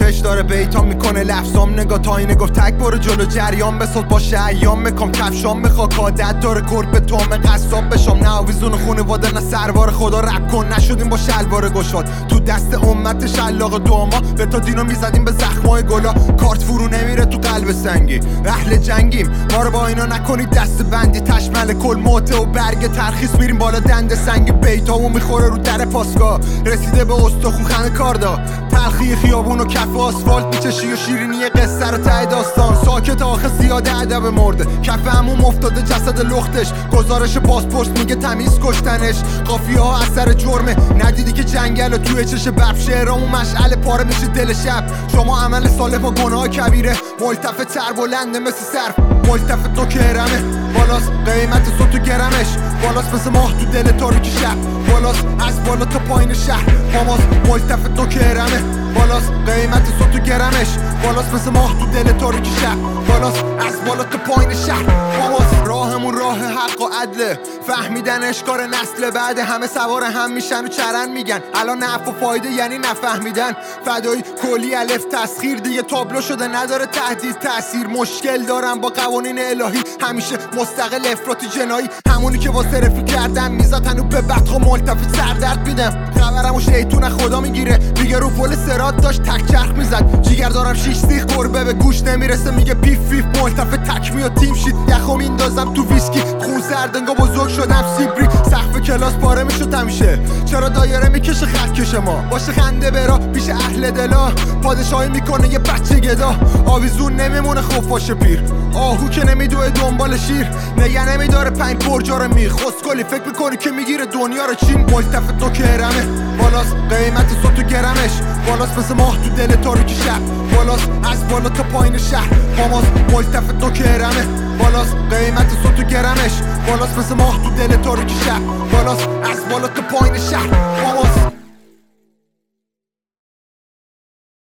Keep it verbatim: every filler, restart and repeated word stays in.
فش داره بیتا میکنه لفظام نگاه تا اینه گفت تک برو جلو جریان بساز باشه ایام میکام کفشام میخوا کادت داره کرد به توم قصاب بشم نه آویزون خونواده نه سروار خدا رب کن نشدیم با شلوار گشاد تو دست امت شلاق دوما به تا دینو میزدیم به زخمای گلا کارت فرو نمیره تو قلب سنگی اهل جنگیم ما رو با اینا نکنید دست بندی تشمل کل موته و برگ ترخیص میریم بالا دند سنگی بیتامو میخوره رو در پاسگاه رسیده به استخون خنه کاردا تلخی خیابون و کف آسفالت میچشی و شیرینی قصه رو ته داستان ساکت آخه زیاده ادب مرده کف عموم افتاده جسد لختش گزارش پاسپورت میگه تمیز کشتنش قافیه ها اثر جرمه ندیدی که جنگل توی چش بب شعرامو مشعل پاره میشه دل شب شما عمل صالح با گناه کبیره ملتف تر بلنده مثل صرف ملتف دو کرمه بالاست قیمت صوت تو گرمش بالاست مثل ماه تو دل تاریکی شب بالاست از بالا تا پایین شهر ماماست ملتف دو کرمه بالاست قیمت صوت تو گرمش بالاست مثل ماه تو دل تاریکی شب بالاست از بالا تا پایین شهر ماماست راهمون راه حق و عدله فهمیدن اشکار نسل بعد همه سوار هم میشن و چرن میگن الان نفع و فایده یعنی نفهمیدن فدایی کلی الف تسخیر دیگه تابلو شده نداره تهدید تاثیر مشکل دارم با قوانین الهی همیشه مستقل افراطی جنایی همونی که واسه رفیق کردن میزد هنو به بدخوا ملتفت سردرد میدم خبرمو شیطون خدا میگیره میگه رو پل سرات داشت تک چرخ میزد جیگر دارم شیش سیخ گربه به گوش نمیرسه میگه پیف پیف ملتفت تک میاد تیم شید یخو میندازم تو ویسکی خون سردنگا بزرگ شدم سیبری سقف کلاس پاره میشد همیشه چرا دایره میکشه خط کشه ما باشه خنده برا پیش اهل دلا پادشاهی میکنه یه بچه گدا آویزون نمیمونه خوف باشه پیر آهو که نمیدوه دنبال شیر نگه نمیداره پنج برجا رو میخ خسکلی فکر میکنی که میگیره دنیا رو چین ملتفت دو کرمه بالاست قیمت صوت تو گرمش بالاست مثل ماه تو دل تاریکی شب بالاست از بالا تا پایین شهر ماماست ملتفت دو کرمه بالاست قیمت صوت تو گرمش بالاست مثل ماه تو دل تاریکی شب بالاست از بالا تا پایین شهر